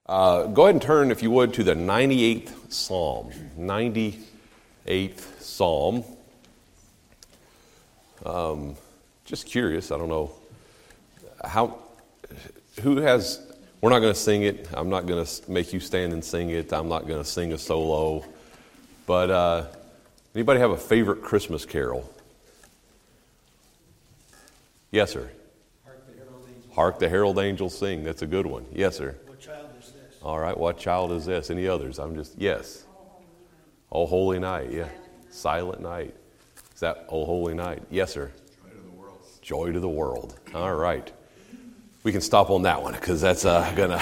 Go ahead and turn, if you would, to the 98th Psalm. 98th Psalm. Just curious, I don't know we're not going to sing it. I'm not going to make you stand and sing it. I'm not going to sing a solo. But anybody have a favorite Christmas carol? Yes, sir. Hark the Herald Angels Sing. That's a good one. Yes, sir. What child is this? All right. What child is this? Any others? Yes. Oh, Holy Night. Yeah. Silent Night. Is that Oh, Holy Night? Yes, sir. Joy to the world. Joy to the world. All right. We can stop on that one because that's gonna.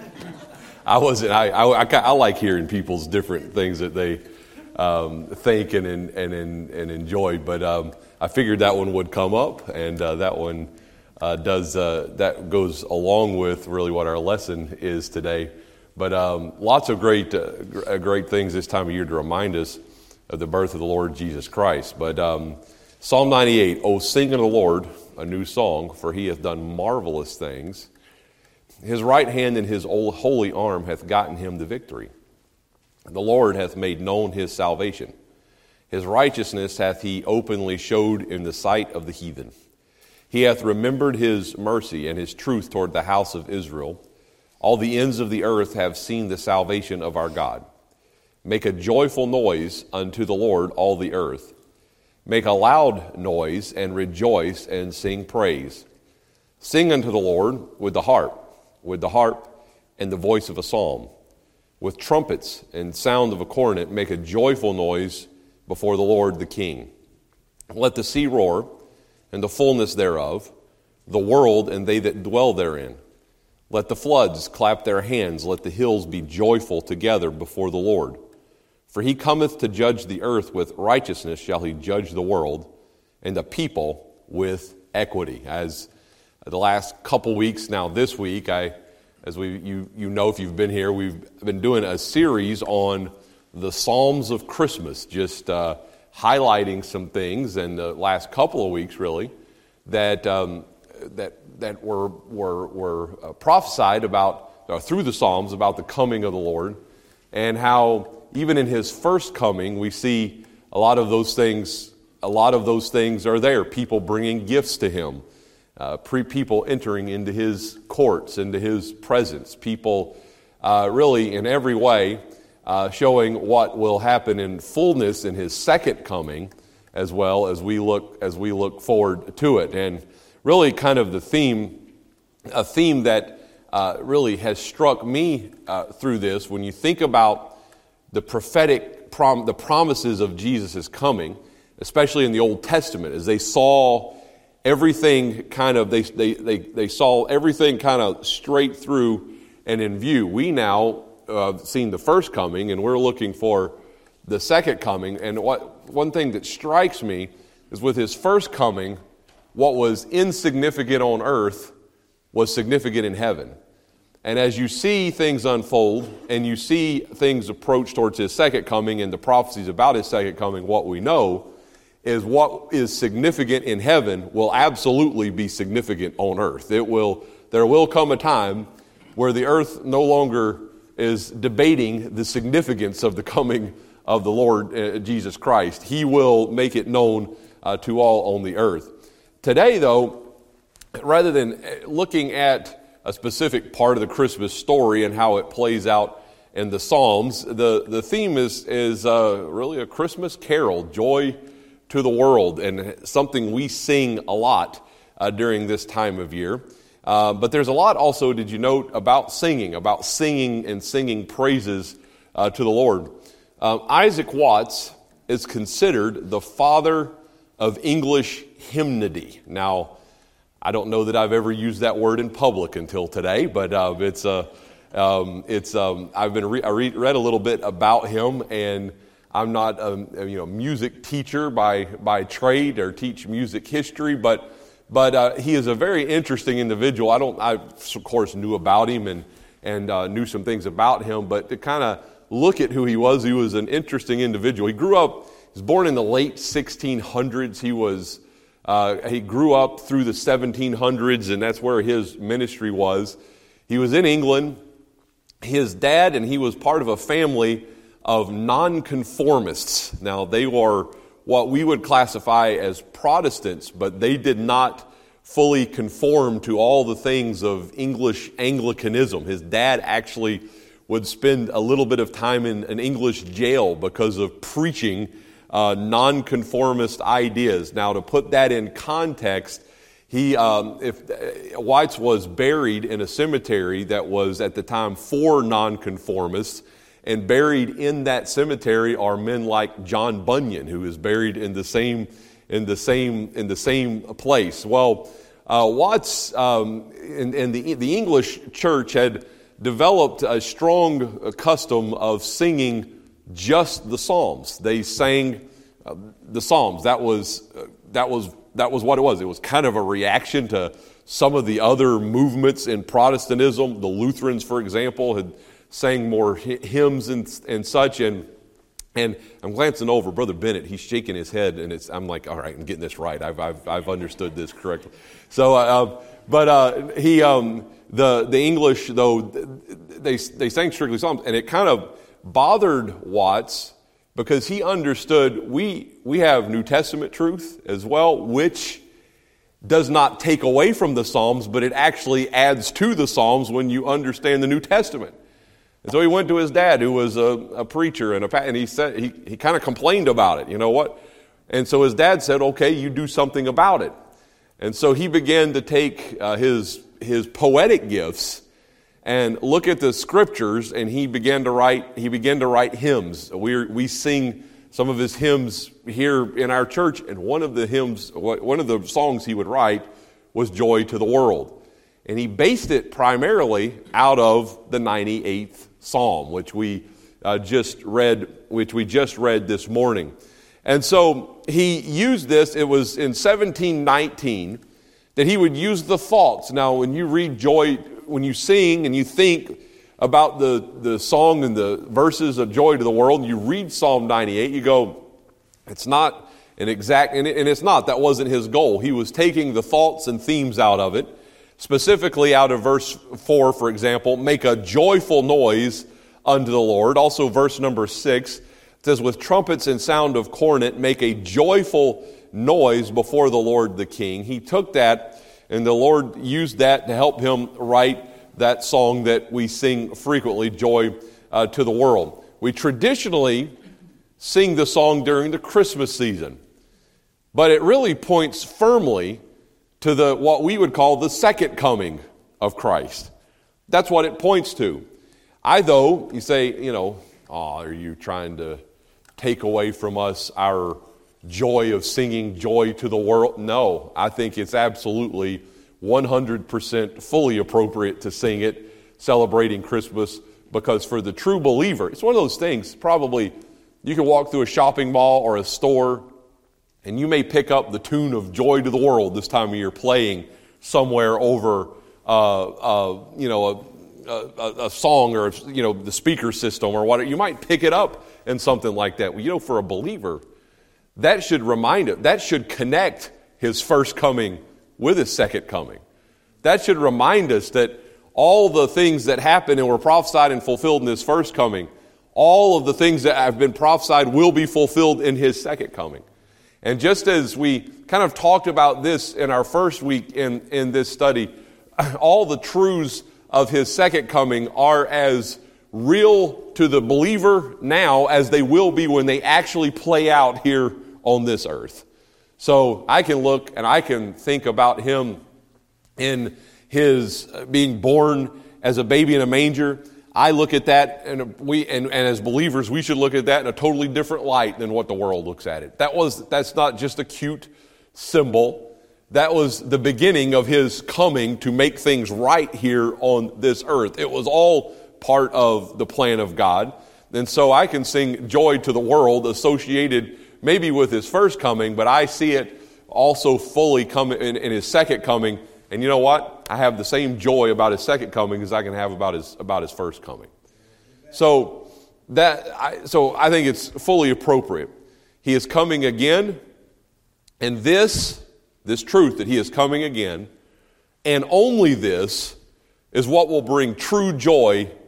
I like hearing people's different things that they think and enjoy, but I figured that one would come up, and that one that goes along with really what our lesson is today. But lots of great things this time of year to remind us of the birth of the Lord Jesus Christ. But Psalm 98, "O sing unto the Lord a new song, for he hath done marvelous things. His right hand and his holy arm hath gotten him the victory. The Lord hath made known his salvation. His righteousness hath he openly showed in the sight of the heathen. He hath remembered his mercy and his truth toward the house of Israel. All the ends of the earth have seen the salvation of our God. Make a joyful noise unto the Lord, all the earth. Make a loud noise and rejoice and sing praise. Sing unto the Lord with the harp and the voice of a psalm. With trumpets and sound of a cornet, make a joyful noise before the Lord the King. Let the sea roar and the fullness thereof, the world and they that dwell therein. Let the floods clap their hands, let the hills be joyful together before the Lord. For he cometh to judge the earth, with righteousness shall he judge the world, and the people with equity." As the last couple weeks, now this week, you know if you've been here, we've been doing a series on the Psalms of Christmas, just highlighting some things in the last couple of weeks, really, that were prophesied about through the Psalms about the coming of the Lord, and how even in his first coming, we see a lot of those things are there. People bringing gifts to him, people entering into his courts, into his presence. People really in every way showing what will happen in fullness in his second coming, as well as we look forward to it. And really, kind of a theme that really has struck me through this, when you think about the prophetic the promises of Jesus' coming, especially in the Old Testament, as they saw everything kind of they saw everything kind of straight through and in view. We now seen the first coming, and we're looking for the second coming. And one thing that strikes me is, with his first coming, what was insignificant on earth was significant in heaven. And as you see things unfold and you see things approach towards his second coming and the prophecies about his second coming, what we know is what is significant in heaven will absolutely be significant on earth. There will come a time where the earth no longer is debating the significance of the coming of the Lord Jesus Christ. He will make it known to all on the earth. Today, though, rather than looking at a specific part of the Christmas story and how it plays out in the Psalms, the theme is really a Christmas carol, joy to the world, and something we sing a lot during this time of year. But there's a lot also, did you note, about singing and singing praises to the Lord. Isaac Watts is considered the father of English hymnody. Now, I don't know that I've ever used that word in public until today, but I've read a little bit about him, and I'm not a music teacher by trade or teach music history, but he is a very interesting individual. I of course knew about him and knew some things about him, but to kind of look at who he was an interesting individual. He was born in the late 1600s. He grew up through the 1700s, and that's where his ministry was. He was in England, his dad, and he was part of a family of nonconformists. Now, they were what we would classify as Protestants, but they did not fully conform to all the things of English Anglicanism. His dad actually would spend a little bit of time in an English jail because of preaching nonconformist ideas. Now, to put that in context, Watts was buried in a cemetery that was at the time for nonconformists, and buried in that cemetery are men like John Bunyan, who is buried in the same place. Well, Watts and the English church had developed a strong custom of singing just the Psalms. They sang the Psalms. That was what it was. It was kind of a reaction to some of the other movements in Protestantism. The Lutherans, for example, had sang more hymns and such. And I'm glancing over Brother Bennett. He's shaking his head, and I'm like, all right, I'm getting this right. I've understood this correctly. So, the English, though, they sang strictly Psalms, and it kind of bothered Watts because he understood we have New Testament truth as well, which does not take away from the Psalms, but it actually adds to the Psalms when you understand the New Testament. And so he went to his dad, who was a preacher, and he said he kind of complained about it. You know what? And so his dad said, "Okay, you do something about it." And so he began to take his poetic gifts and look at the scriptures, and he began to write hymns. We sing some of his hymns here in our church, and one of the songs he would write was "Joy to the World." And he based it primarily out of the 98th Psalm, which we just read this morning. And so he used this. It was in 1719 that he would use the thoughts. Now, when you read Joy, when you sing and you think about the song and the verses of Joy to the World, and you read Psalm 98, you go, it's not an exact, and it's not. That wasn't his goal. He was taking the thoughts and themes out of it. Specifically out of verse 4, for example, make a joyful noise unto the Lord. Also verse number 6 says, with trumpets and sound of cornet, make a joyful noise before the Lord the King. He took that, and the Lord used that to help him write that song that we sing frequently, Joy to the World. We traditionally sing the song during the Christmas season, but it really points firmly to what we would call the second coming of Christ. That's what it points to. You say, are you trying to take away from us our joy of singing Joy to the World? No, I think it's absolutely 100% fully appropriate to sing it, celebrating Christmas, because for the true believer, it's one of those things, probably you can walk through a shopping mall or a store, and you may pick up the tune of Joy to the World this time of year playing somewhere over, a song or, the speaker system or whatever. You might pick it up in something like that. Well, for a believer, that should remind it. That should connect his first coming with his second coming. That should remind us that all the things that happened and were prophesied and fulfilled in his first coming, all of the things that have been prophesied will be fulfilled in his second coming. And just as we kind of talked about this in our first week in this study, all the truths of his second coming are as real to the believer now as they will be when they actually play out here on this earth. So I can look and I can think about him in his being born as a baby in a manger. I look at that, and as believers, we should look at that in a totally different light than what the world looks at it. That's not just a cute symbol. That was the beginning of his coming to make things right here on this earth. It was all part of the plan of God. And so I can sing Joy to the World associated maybe with his first coming, but I see it also fully coming in his second coming. And you know what? I have the same joy about his second coming as I can have about his first coming. So I think it's fully appropriate. He is coming again, and this truth that he is coming again, and only this, is what will bring true joy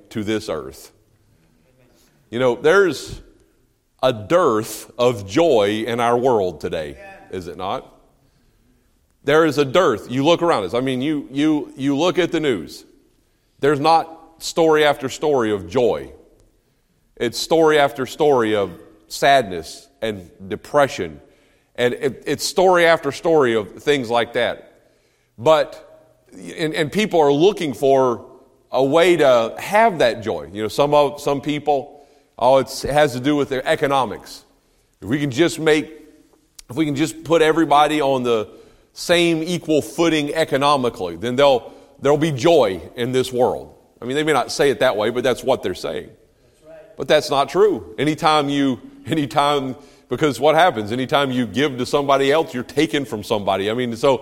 to this earth. You know, there's a dearth of joy in our world today, is it not? There is a dearth. You look around us. I mean, you look at the news. There's not story after story of joy. It's story after story of sadness and depression. And it's story after story of things like that. But, and people are looking for a way to have that joy. You know, some people, it has to do with their economics. If we can just put everybody on the same equal footing economically, then there'll be joy in this world. I mean, they may not say it that way, but that's what they're saying. That's right. But that's not true. Because what happens? Anytime you give to somebody else, you're taken from somebody. I mean, so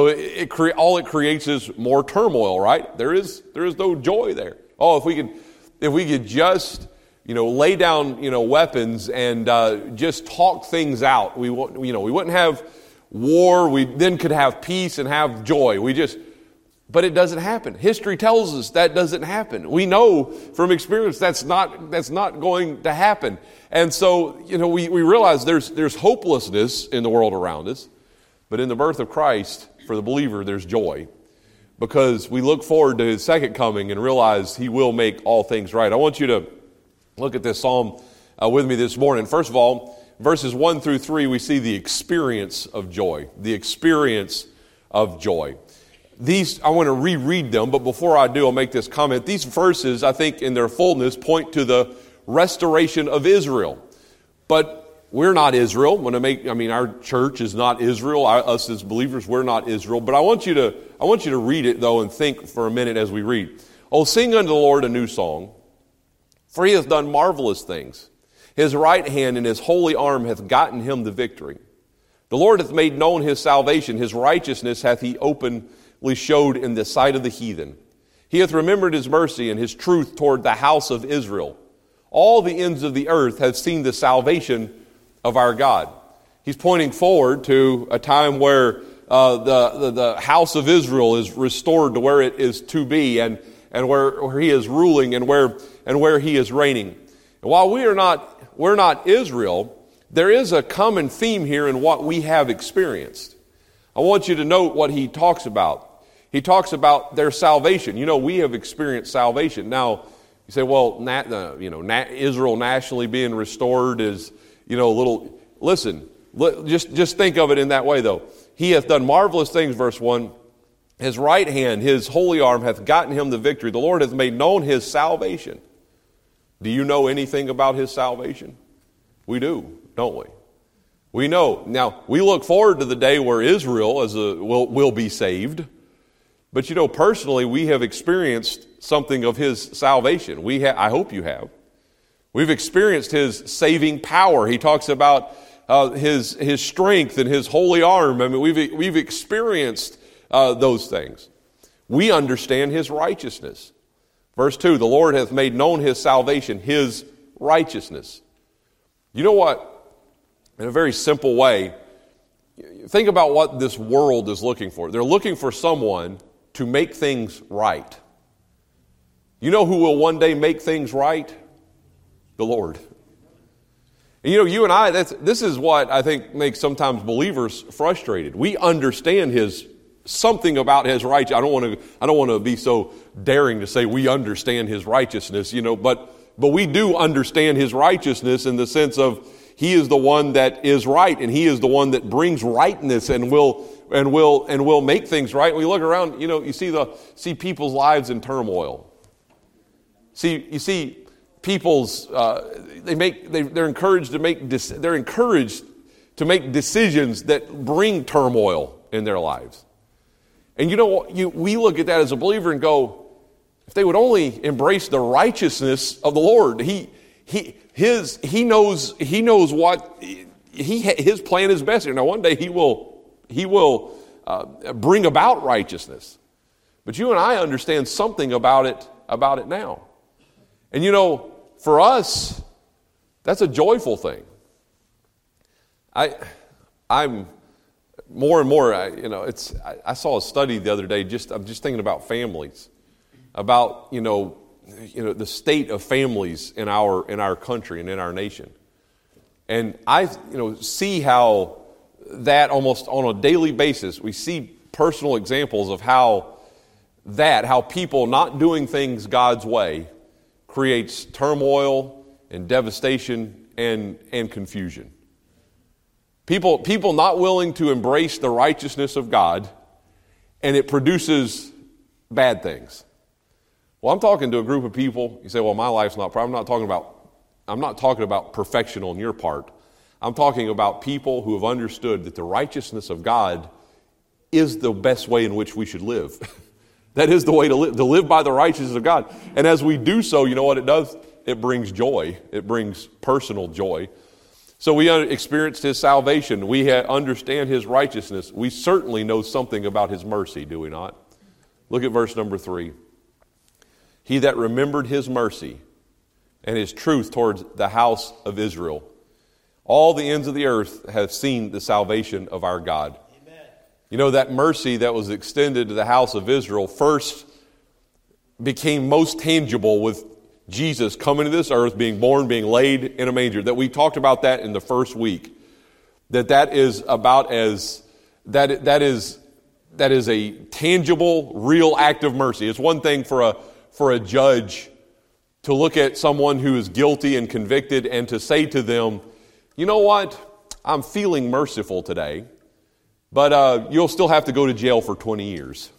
all it creates is more turmoil, right? There is no joy there. Oh, if we could just, lay down, weapons and just talk things out, we wouldn't have war. We then could have peace and have joy. But it doesn't happen. History tells us that doesn't happen. We know from experience that's not going to happen. And so, we realize there's hopelessness in the world around us. But in the birth of Christ, for the believer, there's joy. Because we look forward to His second coming and realize He will make all things right. I want you to look at this psalm with me this morning. First of all, verses 1 through 3, we see the experience of joy. The experience of joy. These, I want to reread them, but before I do, I'll make this comment. These verses, I think, in their fullness, point to the restoration of Israel. But we're not Israel. Our church is not Israel. Us as believers, we're not Israel. But I want you to read it, though, and think for a minute as we read. Oh, sing unto the Lord a new song, for He hath done marvelous things. His right hand and His holy arm hath gotten Him the victory. The Lord hath made known His salvation. His righteousness hath He openly showed in the sight of the heathen. He hath remembered His mercy and His truth toward the house of Israel. All the ends of the earth have seen the salvation of our God. He's pointing forward to a time where the house of Israel is restored to where it is to be, and where He is ruling and where He is reigning. And while we're not Israel, there is a common theme here in what we have experienced. I want you to note what he talks about. He talks about their salvation. We have experienced salvation. Now, you say, well, Israel nationally being restored is, a little. Listen, just think of it in that way, though. He hath done marvelous things, verse 1. His right hand, His holy arm hath gotten Him the victory. The Lord hath made known His salvation. Do you know anything about His salvation? We do, don't we? We know. Now, we look forward to the day where Israel will be saved. But personally, we have experienced something of His salvation. I hope you have. We've experienced His saving power. He talks about His strength and His holy arm. I mean, we've experienced those things. We understand His righteousness. Verse 2, the Lord hath made known His salvation, His righteousness. You know what? In a very simple way, think about what this world is looking for. They're looking for someone to make things right. You know who will one day make things right? The Lord. And you and I, this is what I think makes sometimes believers frustrated. We understand something about His righteousness. I don't want to be so daring to say we understand His righteousness, but we do understand His righteousness in the sense of He is the one that is right, and He is the one that brings rightness and will make things right. We look around, you see people's lives in turmoil. You see people's they're encouraged to make decisions that bring turmoil in their lives. And we look at that as a believer and go, if they would only embrace the righteousness of the Lord, He knows what His plan is best. Now, one day He will bring about righteousness. But you and I understand something about it now. And for us, that's a joyful thing. I'm more and more, I saw a study the other day, I'm just thinking about families, about, the state of families in our country and in our nation. And I see how that almost on a daily basis, we see personal examples of how people not doing things God's way creates turmoil and devastation and confusion. People not willing to embrace the righteousness of God, and it produces bad things. Well, I'm talking to a group of people. You say, well, my life's not, I'm not talking about perfection on your part. I'm talking about people who have understood that the righteousness of God is the best way in which we should live. That is the way to live by the righteousness of God. And as we do so, you know what it does? It brings joy. It brings personal joy. So we experienced His salvation. We understand His righteousness. We certainly know something about His mercy, do we not? Look at verse number 3. He that remembered His mercy and His truth towards the house of Israel. All the ends of the earth have seen the salvation of our God. Amen. You know, that mercy that was extended to the house of Israel first became most tangible with Jesus coming to this earth, being born, being laid in a manger. That we talked about that in the first week. That is about as that is a tangible, real act of mercy. It's one thing for a judge to look at someone who is guilty and convicted and to say to them, you know what, I'm feeling merciful today, but you'll still have to go to jail for 20 years.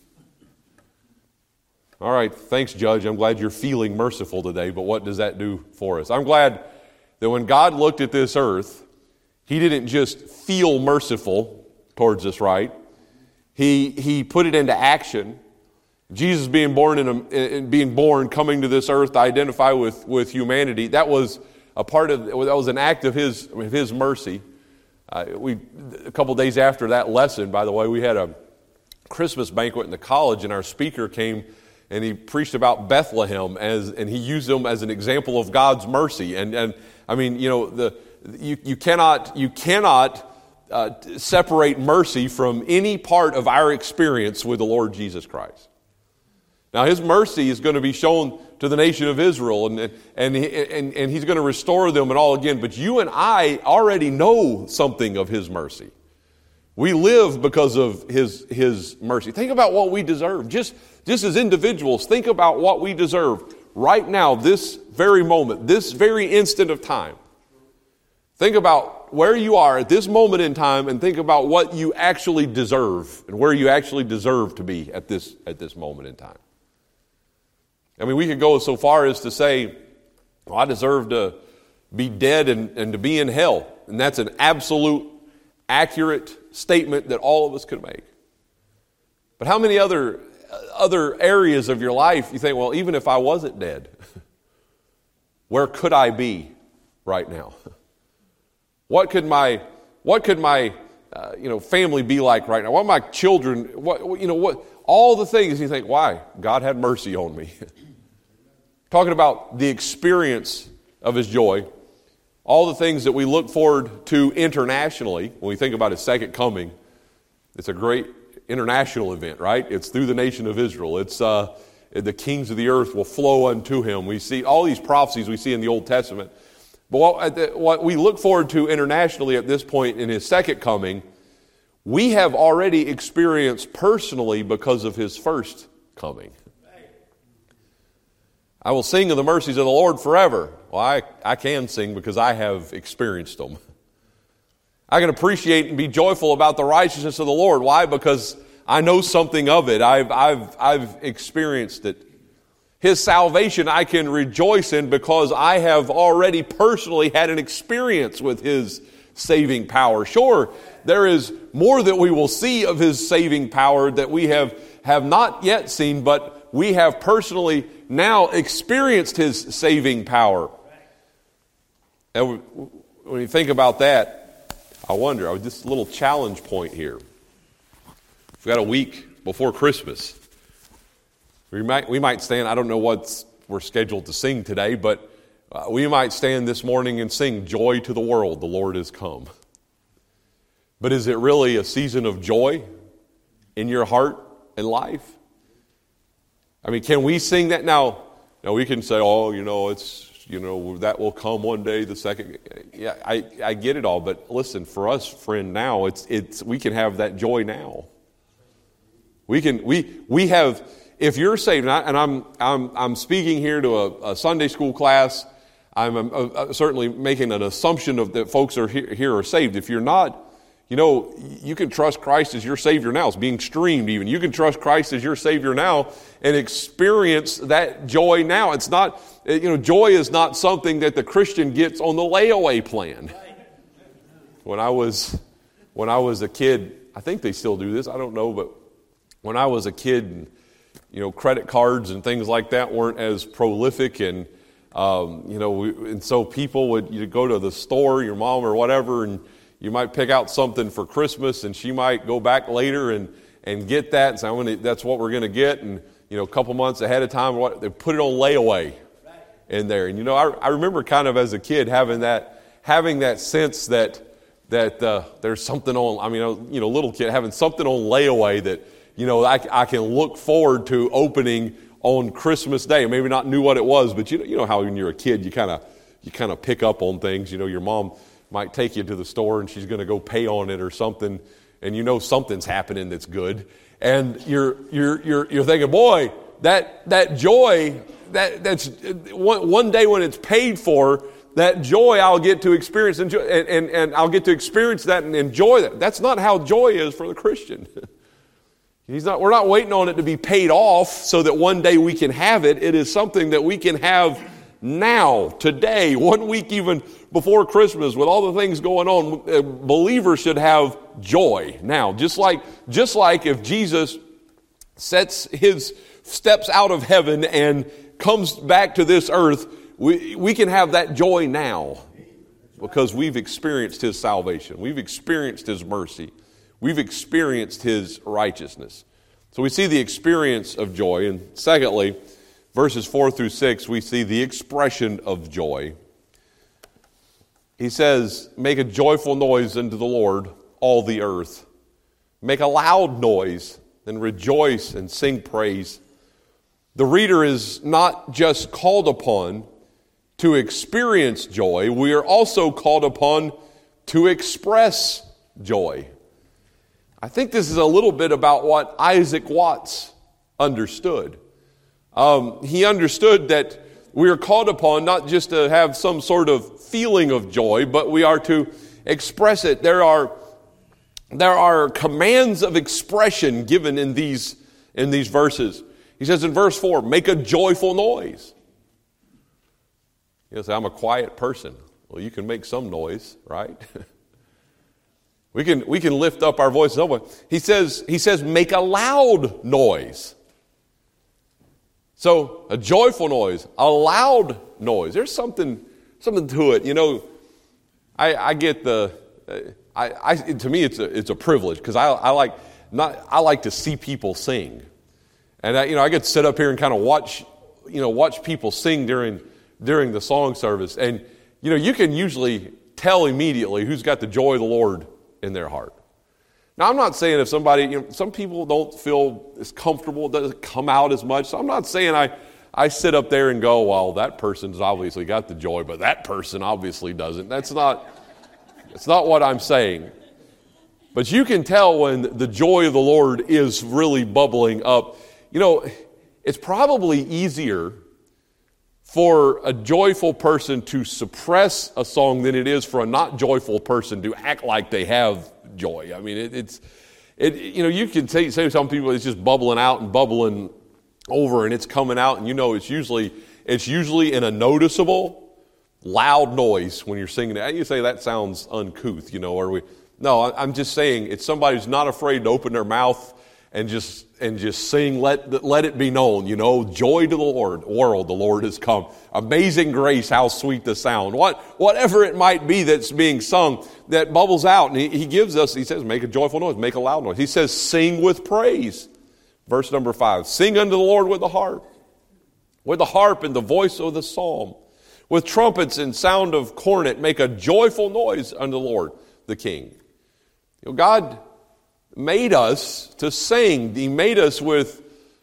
All right, thanks, Judge. I'm glad you're feeling merciful today, but what does that do for us? I'm glad that when God looked at this earth, He didn't just feel merciful towards us, right? He put it into action. Jesus being born, coming to this earth to identify with humanity, that was an act of His mercy. A couple days after that lesson, by the way, we had a Christmas banquet in the college, and our speaker came and he preached about Bethlehem and he used them as an example of God's mercy. And I mean, you cannot separate mercy from any part of our experience with the Lord Jesus Christ. Now, His mercy is going to be shown to the nation of Israel, and He's going to restore them and all again. But you and I already know something of His mercy. We live because of His mercy. Think about what we deserve. Just as individuals, think about what we deserve right now, this very moment, this very instant of time. Think about where you are at this moment in time, and think about what you actually deserve and where you actually deserve to be at this moment in time. I mean, we could go so far as to say, well, I deserve to be dead and to be in hell. And that's an absolute, accurate statement that all of us could make. But how many other areas of your life you think, well, even if I wasn't dead, where could I be right now? What could my family be like right now? What my children, what all the things you think, why? God had mercy on me. Talking about the experience of His joy, all the things that we look forward to internationally when we think about His second coming. It's a great international event, right? It's through the nation of Israel. It's the kings of the earth will flow unto Him. We see all these prophecies we see in the Old Testament. But what we look forward to internationally at this point in His second coming, we have already experienced personally because of His first coming. I will sing of the mercies of the Lord forever. Well, I can sing because I have experienced them. I can appreciate and be joyful about the righteousness of the Lord. Why? Because I know something of it. I've experienced it. His salvation I can rejoice in because I have already personally had an experience with His saving power. Sure, there is more that we will see of His saving power that we have not yet seen, but we have personally now experienced His saving power. And when you think about that, I wonder, just a little challenge point here. We've got a week before Christmas. We might stand, I don't know what we're scheduled to sing today, but we might stand this morning and sing "Joy to the World, the Lord is come." But is it really a season of joy in your heart and life? I mean, can we sing that? Now, Now we can say, oh, that will come one day, the second. Yeah, I get it all, but listen, for us, friend, now we can have that joy now. We have, if you're saved, and I'm speaking here to a Sunday school class. I'm certainly making an assumption that folks are here are saved. If you're not, you can trust Christ as your Savior now. It's being streamed even. You can trust Christ as your Savior now and experience that joy now. It's not, joy is not something that the Christian gets on the layaway plan. When I was a kid, I think they still do this, I don't know, but when I was a kid, credit cards and things like that weren't as prolific, and and so people would go to the store, your mom or whatever, and you might pick out something for Christmas, and she might go back later and get that and say, that's what we're going to get, and a couple months ahead of time, they put it on layaway in there. And I remember kind of as a kid having that sense that there's something on. Little kid having something on layaway that I can look forward to opening on Christmas Day. Maybe not knew what it was, but you know how when you're a kid you kind of pick up on things. Your mom might take you to the store and she's going to go pay on it or something, and something's happening that's good, and you're thinking, boy, that joy, that's one day when it's paid for, that joy I'll get to experience and I'll get to experience that and enjoy that. That's not how joy is for the Christian. We're not waiting on it to be paid off so that one day we can have it. It is something that we can have now, today, 1 week even before Christmas, with all the things going on. Believers should have joy now. Just like if Jesus steps out of heaven and comes back to this earth, we can have that joy now because we've experienced His salvation. We've experienced His mercy. We've experienced His righteousness. So we see the experience of joy. And secondly, verses 4 through 6, we see the expression of joy. He says, make a joyful noise unto the Lord, all the earth. Make a loud noise and rejoice and sing praise. The reader is not just called upon to experience joy, we are also called upon to express joy. I think this is a little bit about what Isaac Watts understood. He understood that we are called upon not just to have some sort of feeling of joy, but we are to express it. There are commands of expression given in these verses. He says in verse 4, make a joyful noise. You say, I'm a quiet person. Well, you can make some noise, right? We can lift up our voice. He says, make a loud noise. So a joyful noise, a loud noise. There's something to it. I get to me it's a privilege because I like to see people sing, and I get to sit up here and kind of watch people sing during the song service, and you can usually tell immediately who's got the joy of the Lord in their heart. Now, I'm not saying if somebody, some people don't feel as comfortable, it doesn't come out as much. So I'm not saying I sit up there and go, well, that person's obviously got the joy, but that person obviously doesn't. That's not what I'm saying. But you can tell when the joy of the Lord is really bubbling up. It's probably easier for a joyful person to suppress a song than it is for a not joyful person to act like they have joy. I mean, you can say some people it's just bubbling out and bubbling over and it's coming out, and it's usually in a noticeable, loud noise when you're singing it. You say that sounds uncouth, No, I'm just saying it's somebody who's not afraid to open their mouth and just sing, let it be known, joy to the Lord, world, the Lord has come. Amazing grace, how sweet the sound. Whatever it might be that's being sung, that bubbles out. And he says, make a joyful noise, make a loud noise. He says, sing with praise. Verse number 5, sing unto the Lord with the harp and the voice of the psalm. With trumpets and sound of cornet, make a joyful noise unto the Lord, the King. God made us to sing. He made us with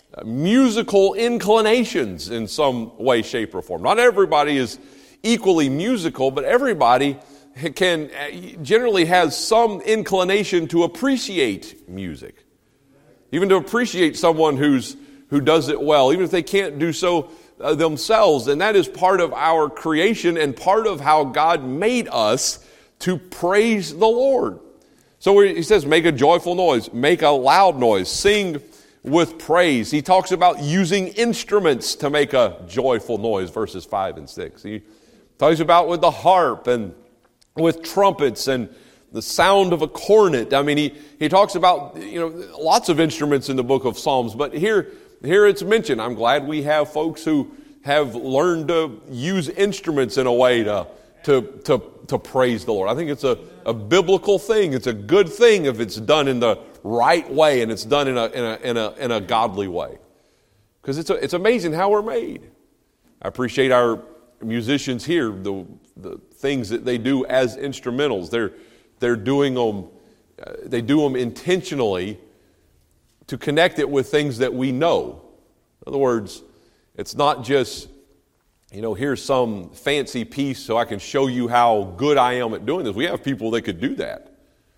musical inclinations in some way, shape, or form. Not everybody is equally musical, but everybody generally has some inclination to appreciate music. Even to appreciate someone who does it well, even if they can't do so themselves. And that is part of our creation and part of how God made us to praise the Lord. So he says, make a joyful noise, make a loud noise, sing with praise. He talks about using instruments to make a joyful noise, verses 5 and 6. He talks about with the harp and with trumpets and the sound of a cornet. I mean, he talks about, lots of instruments in the book of Psalms, but here it's mentioned. I'm glad we have folks who have learned to use instruments in a way to praise the Lord. I think it's a biblical thing. It's a good thing if it's done in the right way and it's done in a godly way. Because it's amazing how we're made. I appreciate our musicians here, the things that they do as instrumentals. They're doing them. They do them intentionally to connect it with things that we know. In other words, it's not just, here's some fancy piece so I can show you how good I am at doing this. We have people that could do that.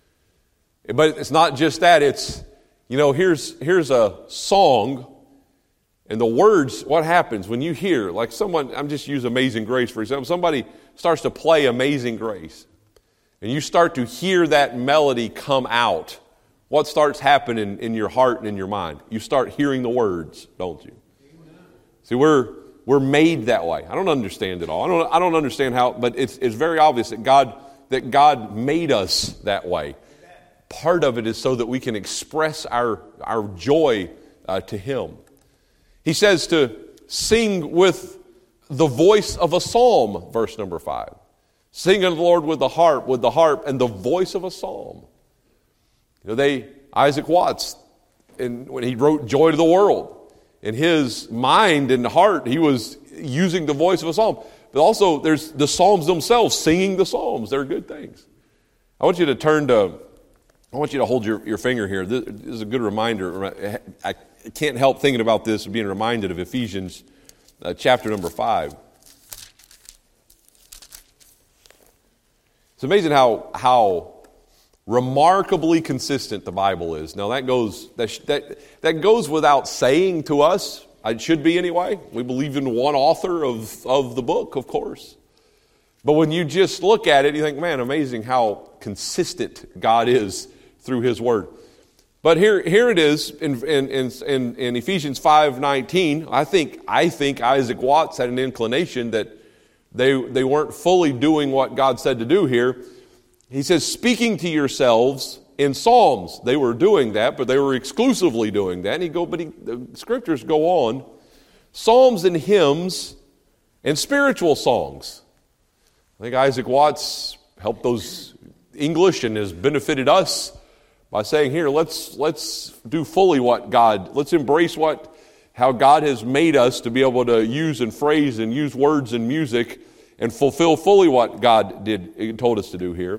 But it's not just that. It's, here's a song, and the words, what happens when you hear, like someone, I'm just use Amazing Grace for example, somebody starts to play Amazing Grace, and you start to hear that melody come out. What starts happening in your heart and in your mind? You start hearing the words, don't you? See, we're made that way. I don't understand it all. I don't understand how, but it's very obvious that God made us that way. Part of it is so that we can express our joy to Him. He says to sing with the voice of a psalm, verse number 5. Sing unto the Lord with the harp and the voice of a psalm. Isaac Watts, when he wrote Joy to the World, in his mind and heart, he was using the voice of a psalm. But also, there's the psalms themselves, singing the psalms. They're good things. I want you to hold your finger here. This is a good reminder. I can't help thinking about this and being reminded of Ephesians chapter number 5. It's amazing how remarkably consistent the Bible is. Now that goes without saying to us. It should be anyway. We believe in one author of the book, of course. But when you just look at it, you think, man, amazing how consistent God is through His Word. But here it is in Ephesians 5:19. I think Isaac Watts had an inclination that they weren't fully doing what God said to do here. He says, speaking to yourselves in psalms. They were doing that, but they were exclusively doing that. The scriptures go on. Psalms and hymns and spiritual songs. I think Isaac Watts helped those English and has benefited us by saying, here, let's do fully let's embrace how God has made us to be able to use and phrase and use words and music and fulfill fully what God told us to do here.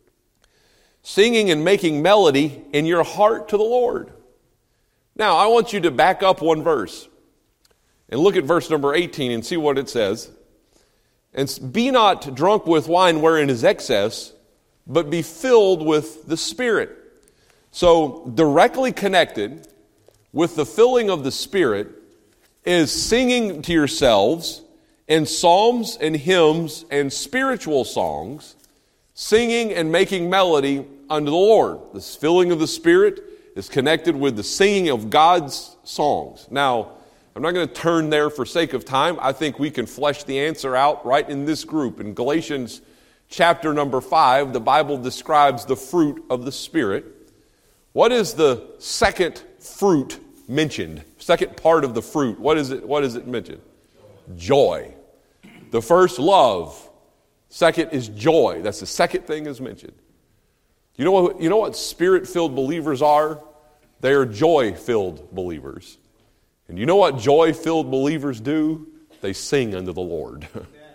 Singing and making melody in your heart to the Lord. Now, I want you to back up one verse and look at verse number 18 and see what it says. And be not drunk with wine wherein is excess, but be filled with the Spirit. So, directly connected with the filling of the Spirit is singing to yourselves in psalms and hymns and spiritual songs, singing and making melody unto the Lord. This filling of the Spirit is connected with the singing of God's songs. Now, I'm not going to turn there for sake of time. I think we can flesh the answer out right in this group. In Galatians chapter number 5, the Bible describes the fruit of the Spirit. What is the second fruit mentioned? Second part of the fruit. What is it mentioned? Joy. The first, love. Second is joy. That's the second thing is mentioned. You know what Spirit-filled believers are? They are joy-filled believers. And you know what joy-filled believers do? They sing unto the Lord.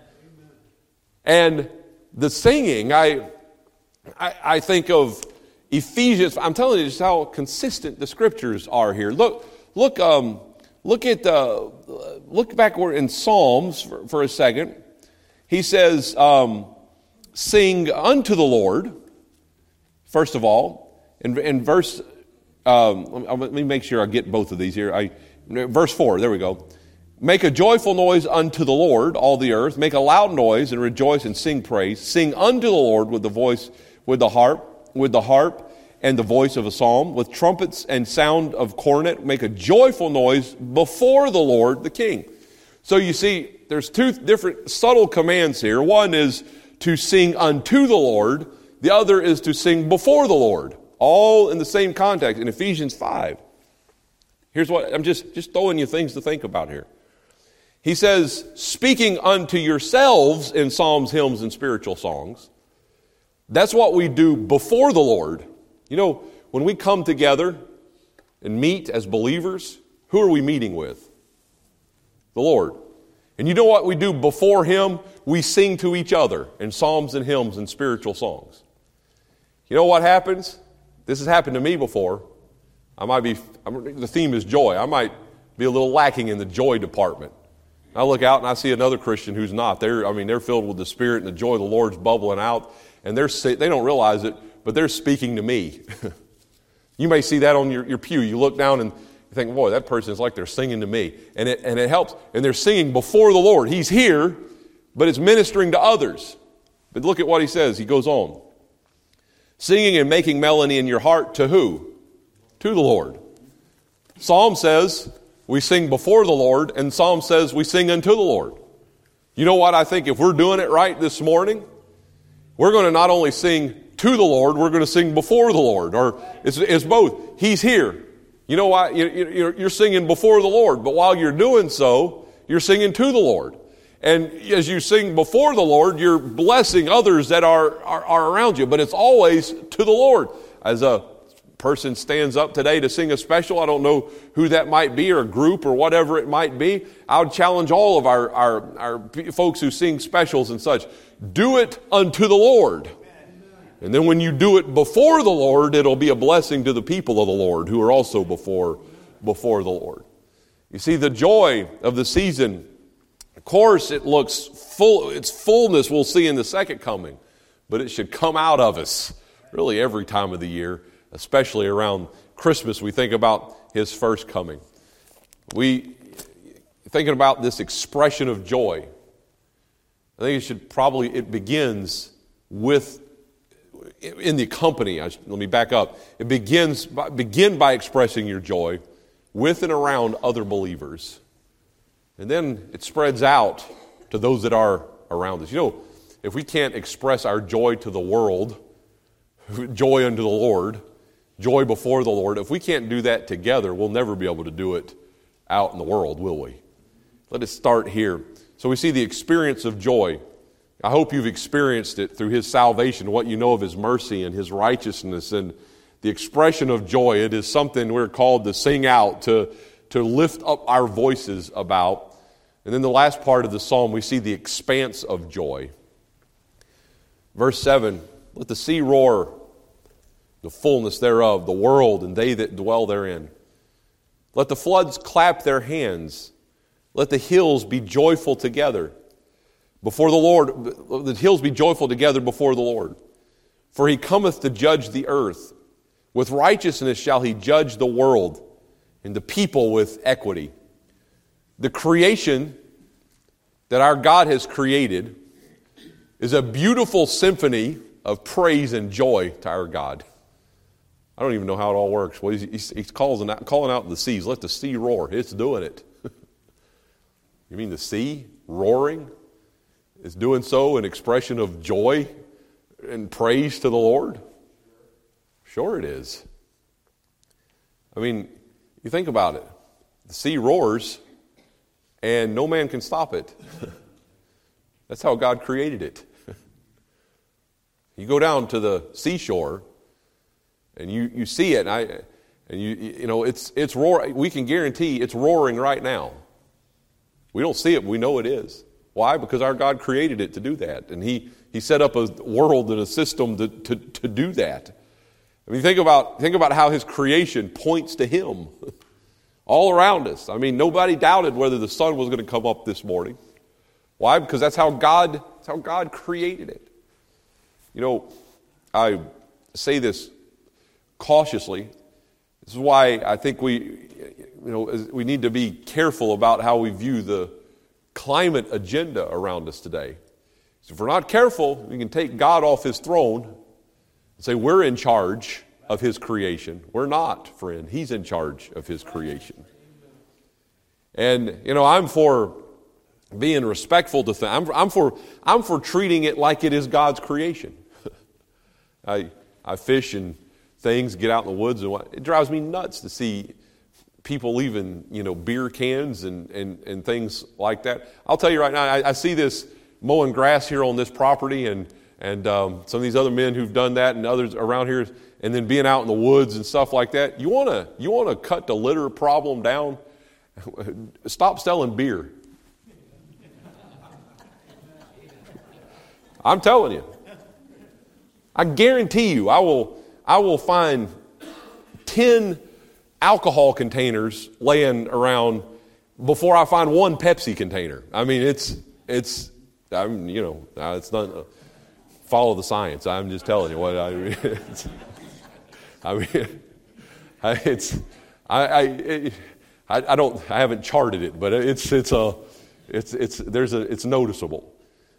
And the singing, I think of Ephesians. I'm telling you just how consistent the scriptures are here. Look look backward in Psalms for a second. He says, sing unto the Lord, first of all. In verse, let me make sure I get both of these here. Verse 4, there we go. Make a joyful noise unto the Lord, all the earth. Make a loud noise and rejoice and sing praise. Sing unto the Lord with the voice, with the harp and the voice of a psalm, with trumpets and sound of cornet. Make a joyful noise before the Lord, the King. So you see, there's two different subtle commands here. One is to sing unto the Lord. The other is to sing before the Lord. All in the same context in Ephesians 5. Here's what, I'm just throwing you things to think about here. He says, speaking unto yourselves in psalms, hymns, and spiritual songs. That's what we do before the Lord. You know, when we come together and meet as believers, who are we meeting with? The Lord. And you know what we do before Him? We sing to each other in psalms and hymns and spiritual songs. You know what happens? This has happened to me before. The theme is joy. I might be a little lacking in the joy department. I look out and I see another Christian who's not. They're filled with the Spirit and the joy of the Lord's bubbling out. And they don't realize it, but they're speaking to me. You may see that on your pew. You look down and you think, boy, that person is like they're singing to me. And it helps. And they're singing before the Lord. He's here, but it's ministering to others. But look at what he says. He goes on. Singing and making melody in your heart to who? To the Lord. Psalm says we sing before the Lord, and Psalm says we sing unto the Lord. You know what I think? If we're doing it right this morning, we're going to not only sing to the Lord, we're going to sing before the Lord. Or it's both. He's here. You know why? You're singing before the Lord, but while you're doing so, you're singing to the Lord. And as you sing before the Lord, you're blessing others that are around you, but it's always to the Lord. As a person stands up today to sing a special, I don't know who that might be, or a group, or whatever it might be. I would challenge all of our folks who sing specials and such, do it unto the Lord. And then when you do it before the Lord, it'll be a blessing to the people of the Lord who are also before the Lord. You see, the joy of the season, of course, it looks full. Its fullness we'll see in the second coming, but it should come out of us really every time of the year, especially around Christmas. We think about His first coming. Thinking about this expression of joy, I think it begins with, in the company. Let me back up. It begin by expressing your joy with and around other believers. And then it spreads out to those that are around us. You know, if we can't express our joy to the world, joy unto the Lord, joy before the Lord, if we can't do that together, we'll never be able to do it out in the world, will we? Let us start here. So we see the experience of joy. I hope you've experienced it through His salvation, what you know of His mercy and His righteousness, and the expression of joy. It is something we're called to sing out, to lift up our voices about. And then the last part of the psalm, we see the expanse of joy. Verse 7, let the sea roar, the fullness thereof, the world and they that dwell therein. Let the floods clap their hands. Let the hills be joyful together before the Lord. The hills be joyful together before the Lord. For He cometh to judge the earth. With righteousness shall He judge the world, and the people with equity. The creation that our God has created is a beautiful symphony of praise and joy to our God. I don't even know how it all works. Well, he's calling out the seas. Let the sea roar. It's doing it. You mean the sea roaring is doing so an expression of joy and praise to the Lord? Sure it is. I mean, you think about it. The sea roars and no man can stop it. That's how God created it. You go down to the seashore and you see it, and you know it's roaring. We can guarantee it's roaring right now. We don't see it, but we know it is. Why? Because our God created it to do that, and He set up a world and a system to do that. I mean, think about how His creation points to Him. all around us. I mean, nobody doubted whether the sun was going to come up this morning. Why? Because that's how God created it. You know, I say this cautiously. This is why I think we need to be careful about how we view the climate agenda around us today. So if we're not careful, we can take God off his throne and say we're in charge of his creation. We're not, friend. He's in charge of his creation. And, I'm for being respectful to things. I'm for treating it like it is God's creation. I fish and things, get out in the woods, and it drives me nuts to see people leaving, beer cans and things like that. I'll tell you right now, I see this mowing grass here on this property, and some of these other men who've done that, and others around here, and then being out in the woods and stuff like that. You want to cut the litter problem down? Stop selling beer. I'm telling you. I guarantee you, I will find 10 alcohol containers laying around before I find one Pepsi container. I mean, it's not follow the science. I'm just telling you what I mean. I haven't charted it, but it's noticeable.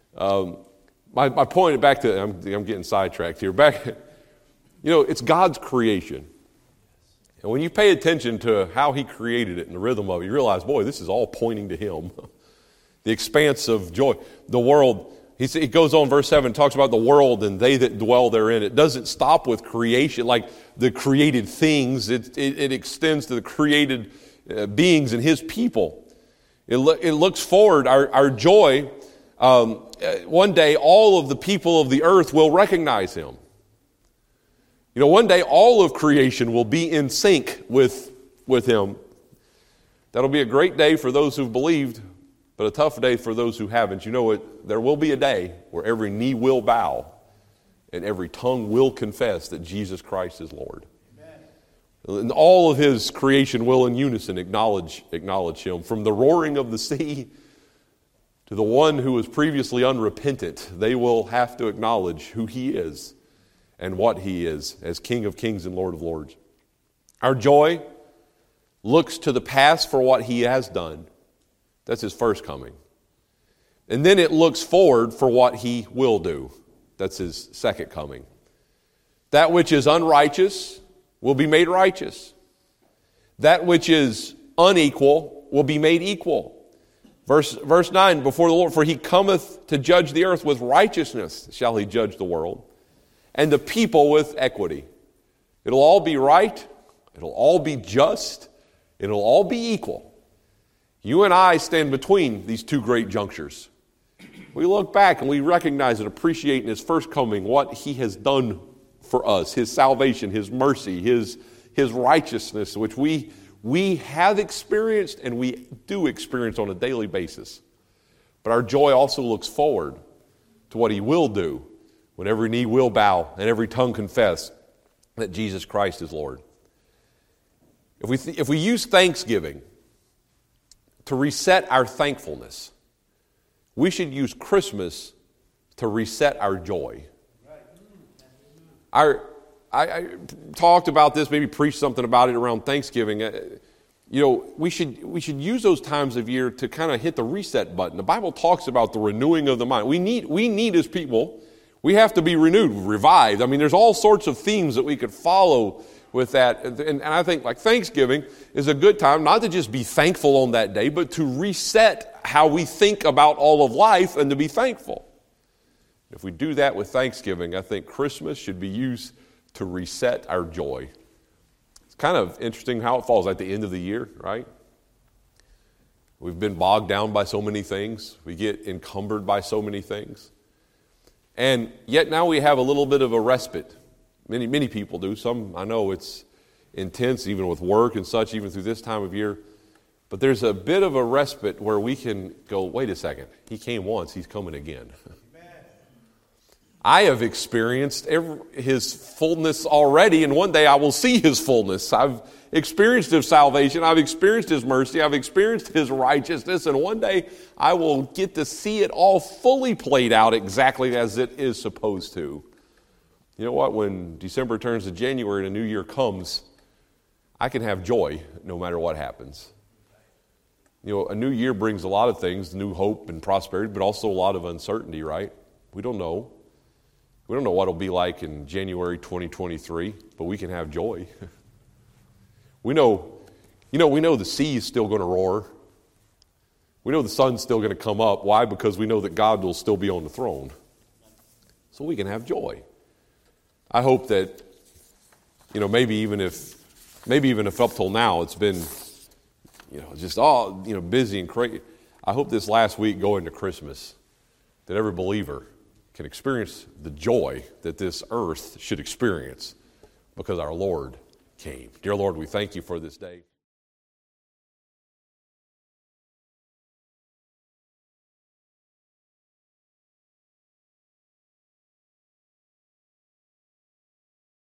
My point back to, I'm getting sidetracked here. It's God's creation. And when you pay attention to how he created it and the rhythm of it, you realize, boy, this is all pointing to him. The expanse of joy. The world, he goes on, verse 7, talks about the world and they that dwell therein. It doesn't stop with creation, like the created things. It extends to the created beings and his people. It looks forward, our joy. One day, all of the people of the earth will recognize him. One day, all of creation will be in sync with him. That'll be a great day for those who've believed, but a tough day for those who haven't. There will be a day where every knee will bow and every tongue will confess that Jesus Christ is Lord. Amen. And all of his creation will in unison acknowledge him. From the roaring of the sea to the one who was previously unrepentant, they will have to acknowledge who he is and what he is as King of Kings and Lord of Lords. Our joy looks to the past for what he has done. That's his first coming. And then it looks forward for what he will do. That's his second coming. That which is unrighteous will be made righteous. That which is unequal will be made equal. Verse 9, before the Lord, for he cometh to judge the earth with righteousness shall he judge the world, and the people with equity. It'll all be right. It'll all be just. It'll all be equal. You and I stand between these two great junctures. We look back and we recognize and appreciate in his first coming what he has done for us, his salvation, his mercy, his righteousness, which we have experienced and we do experience on a daily basis. But our joy also looks forward to what he will do when every knee will bow and every tongue confess that Jesus Christ is Lord. If we use Thanksgiving to reset our thankfulness, we should use Christmas to reset our joy. I talked about this, maybe preached something about it around Thanksgiving. We should use those times of year to kind of hit the reset button. The Bible talks about the renewing of the mind. We need as people, we have to be renewed, revived. I mean, there's all sorts of themes that we could follow with that. And I think like Thanksgiving is a good time not to just be thankful on that day, but to reset how we think about all of life and to be thankful. If we do that with Thanksgiving, I think Christmas should be used to reset our joy. It's kind of interesting how it falls at the end of the year, right? We've been bogged down by so many things. We get encumbered by so many things. And yet now we have a little bit of a respite. Many people do. Some, I know it's intense, even with work and such, even through this time of year. But there's a bit of a respite where we can go, wait a second, he came once, he's coming again. I have experienced his fullness already, and one day I will see his fullness. I've experienced His salvation. I've experienced His mercy. I've experienced His righteousness. And one day I will get to see it all fully played out exactly as it is supposed to. You know what? When December turns to January and a new year comes, I can have joy no matter what happens. You know, a new year brings a lot of things, new hope and prosperity, but also a lot of uncertainty, right? We don't know. We don't know what it'll be like in January 2023, but we can have joy. We know the sea is still going to roar. We know the sun's still going to come up. Why? Because we know that God will still be on the throne. So we can have joy. I hope that, maybe even if up till now it's been, just all, busy and crazy. I hope this last week going to Christmas that every believer can experience the joy that this earth should experience because our Lord came. Dear Lord, we thank you for this day.